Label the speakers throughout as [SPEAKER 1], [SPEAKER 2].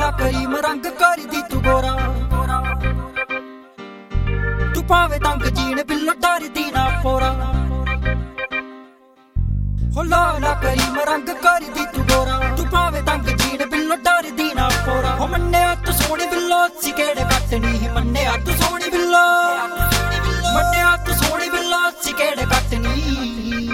[SPEAKER 1] ਲਾ ਕਰੀਮ ਰੰਗ ਕਰਦੀ ਤੂੰ ਗੋਰਾ ਤੂੰ ਭਾਵੇਂ ਤੰਗ ਜੀਣ ਬਿੱਲੋ ਡਰਦੀ ਨਾ ਪੋਰਾ ਹੋ ਲਾ ਕਰੀਮ ਰੰਗ ਕਰਦੀ ਤੂੰ ਗੋਰਾ ਤੂੰ ਭਾਵੇਂ ਤੰਗ ਜੀਣ ਬਿੱਲੋ ਡਰਦੀ ਨਾ ਪੋਰਾ ਹੋ ਮੰਨਿਆ ਤੂੰ ਸੋਹਣੀ ਬਿੱਲੋ ਸੀ ਕਿਹੜੇ ਕੱਟ ਨਹੀਂ ਮੰਨਿਆ ਤੂੰ ਸੋਹਣੀ ਬਿੱਲੋ ਮੰਨਿਆ ਤੂੰ ਸੋਹਣੀ ਬਿੱਲੋ ਸੀ ਕਿਹੜੇ ਕੱਟ ਨਹੀਂ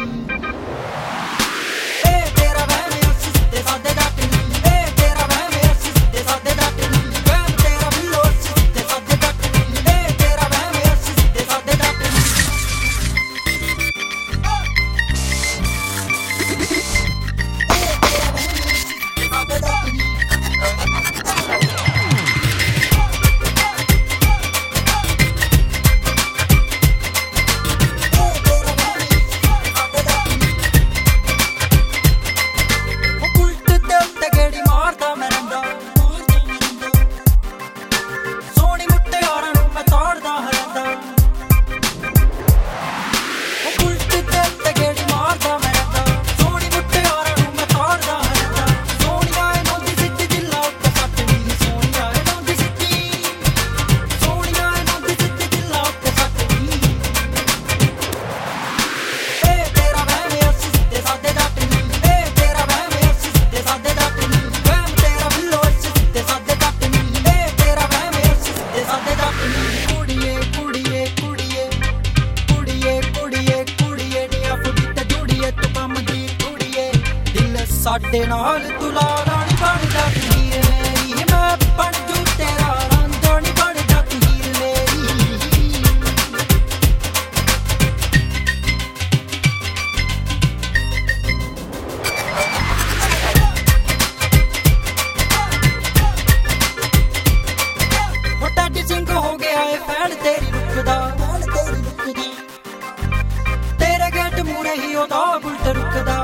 [SPEAKER 1] ਸਾਡੇ ਨਾਲ ਤੂੰ ਲਾਣੀ ਬਣ ਜਾਂਦੀ ਏ ਮੇਰੀ ਮੈਂ ਬਣ ਜੂ ਤੇਰਾ ਰਾਂਝਣੀ ਬਣ ਜਾਂਦੀ ਏ ਮੇਰੀ ਵੱਡਾ ਸਿੰਘ ਹੋ ਗਿਆ ਏ ਫੈਨ ਤੇਰੀ ਰੁੱਖ ਦਾ ਤੇਰੇ ਗੇਟ ਮੂਰੇ ਹੀ ਉਹਦਾ ਬੁਲਟ ਰੁਕਦਾ